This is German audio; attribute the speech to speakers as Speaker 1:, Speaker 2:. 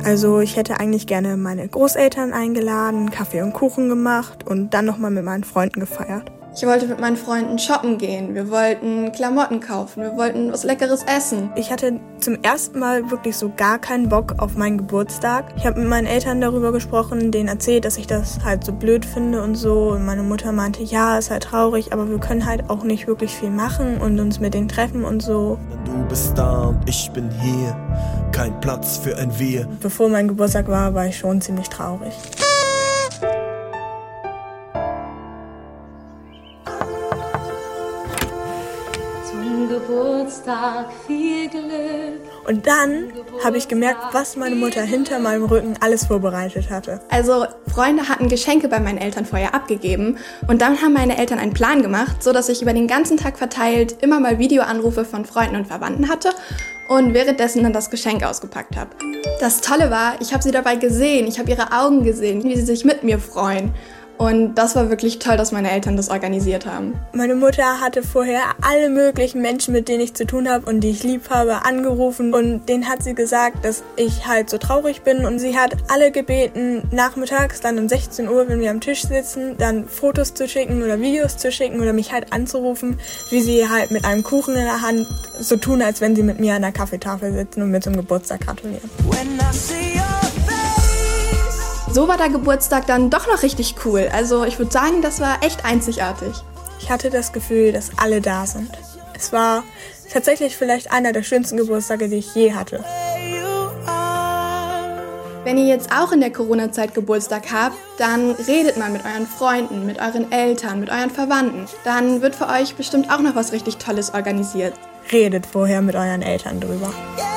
Speaker 1: Also ich hätte eigentlich gerne meine Großeltern eingeladen, Kaffee und Kuchen gemacht und dann nochmal mit meinen Freunden gefeiert.
Speaker 2: Ich wollte mit meinen Freunden shoppen gehen, wir wollten Klamotten kaufen, wir wollten was Leckeres essen.
Speaker 1: Ich hatte zum ersten Mal wirklich so gar keinen Bock auf meinen Geburtstag. Ich habe mit meinen Eltern darüber gesprochen, denen erzählt, dass ich das halt so blöd finde und so. Und meine Mutter meinte, ja, ist halt traurig, aber wir können halt auch nicht wirklich viel machen und uns mit denen treffen und so.
Speaker 3: Du bist da und ich bin hier, kein Platz für ein Wir.
Speaker 1: Bevor mein Geburtstag war ich schon ziemlich traurig.
Speaker 4: Geburtstag, viel Glück.
Speaker 1: Und dann habe ich gemerkt, was meine Mutter hinter meinem Rücken alles vorbereitet hatte.
Speaker 2: Also Freunde hatten Geschenke bei meinen Eltern vorher abgegeben und dann haben meine Eltern einen Plan gemacht, sodass ich über den ganzen Tag verteilt immer mal Videoanrufe von Freunden und Verwandten hatte und währenddessen dann das Geschenk ausgepackt habe. Das Tolle war, ich habe sie dabei gesehen, ich habe ihre Augen gesehen, wie sie sich mit mir freuen. Und das war wirklich toll, dass meine Eltern das organisiert haben.
Speaker 1: Meine Mutter hatte vorher alle möglichen Menschen, mit denen ich zu tun habe und die ich lieb habe, angerufen. Und denen hat sie gesagt, dass ich halt so traurig bin. Und sie hat alle gebeten, nachmittags dann um 16 Uhr, wenn wir am Tisch sitzen, dann Fotos zu schicken oder Videos zu schicken oder mich halt anzurufen, wie sie halt mit einem Kuchen in der Hand so tun, als wenn sie mit mir an der Kaffeetafel sitzen und mir zum Geburtstag gratulieren.
Speaker 2: So war der Geburtstag dann doch noch richtig cool. Also ich würde sagen, das war echt einzigartig.
Speaker 1: Ich hatte das Gefühl, dass alle da sind. Es war tatsächlich vielleicht einer der schönsten Geburtstage, die ich je hatte.
Speaker 2: Wenn ihr jetzt auch in der Corona-Zeit Geburtstag habt, dann redet mal mit euren Freunden, mit euren Eltern, mit euren Verwandten. Dann wird für euch bestimmt auch noch was richtig Tolles organisiert.
Speaker 1: Redet vorher mit euren Eltern drüber.